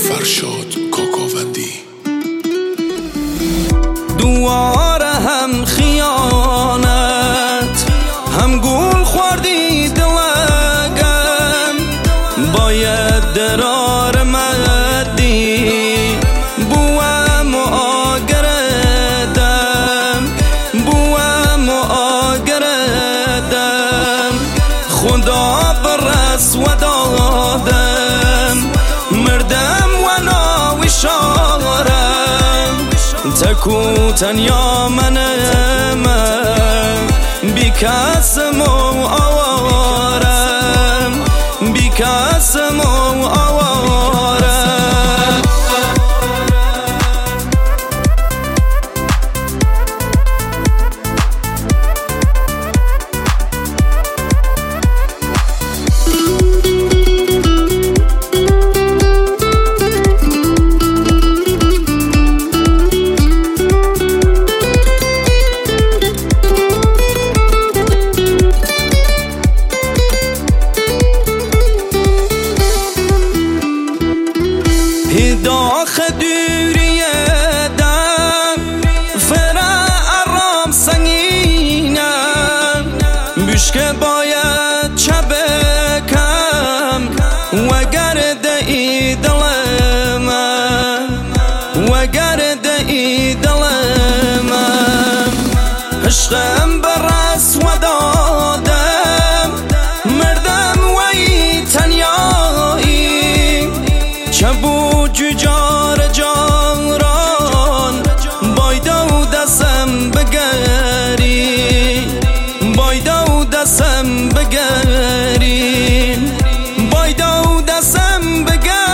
فرشاد کاکاوندی. دواره هم خیانت، هم گول خوردی دلگم، باید درار مدی بوام آگردم، بوام آگردم. خدا برس و دادم، مردم و ناوشارم، تکو تنیا منم، بی کسم و آوارم، بی کسم و آوارم. داخ دوری دم فرا ارام سنگینم، بشکه باید چبکم و گرد ای دلم، و گرد ای دلم. عشقم برس و دادم، مردم و ای تنیایی، چبو جار جاران بایده و دستم بگری، بایده و دستم بگری، بایده و دستم بگری.